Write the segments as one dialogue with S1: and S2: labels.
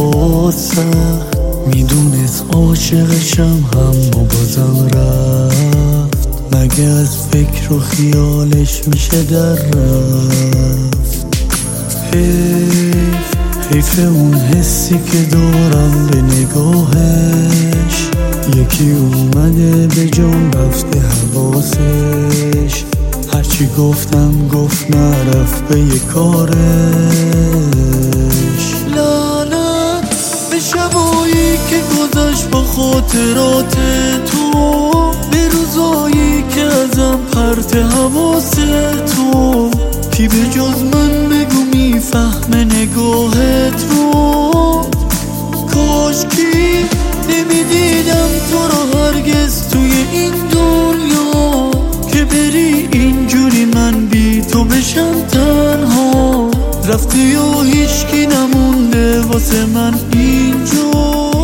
S1: سخت میدونست عاشقشم اما بازم رفت. مگه از فکر و خیالش میشه در رفت؟ حیف اون حسی که دارم به نگاهش. یکی اومده به جان رفته حواسش. هرچی گفتم گفت نرفت به یه کارش. لعنت به شبایی که گذشت با خاطرات تو، به روزایی که ازم پرت حواس تو. کی به جز من بگو میفهم نگاهت رو؟ کاشکی نمیدیدم تو رو هرگز توی این دنیا، که بری اینجوری من بی تو بشم تنها. رفتی و هیچکی نمونده واسه من اینجا.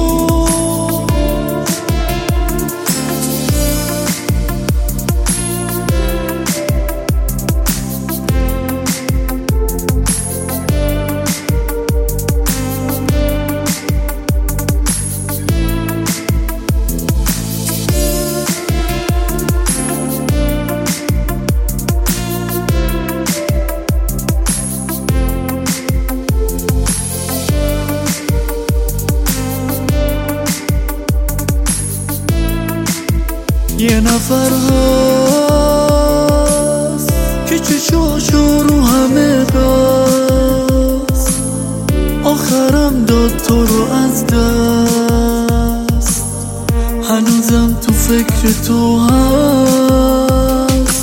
S1: یه نفر هست که چشاشو رو همه بست، آخرم داد تو رو از دست. هنوزم تو فکر تو هست.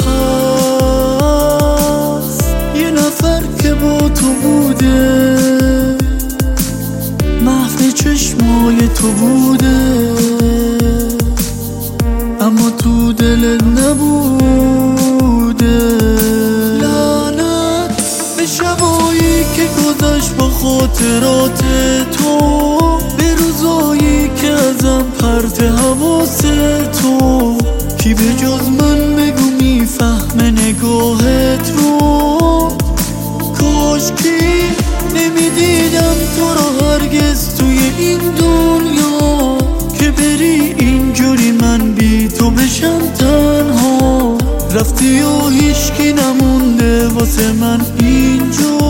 S1: یه نفر که با تو بوده، محو چشمای تو بوده، اما تو دلت نبوده. لعنت به شبایی که گذشت با خاطرات تو، به روزایی که ازم پرت حواس تو. کی به جز من بگو میفهم نگاهت رو؟ کاشکی نمیدیدم تو رو هرگز توی این دنیا، که بری اینجوری من بی تو بشم تنها. رفتی و هیچکی نمونده واسه من اینجا.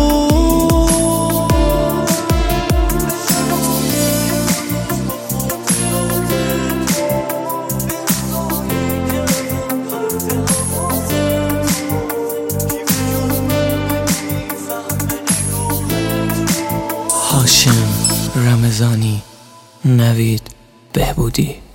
S2: هاشم رمضانی، نوید بهبودی.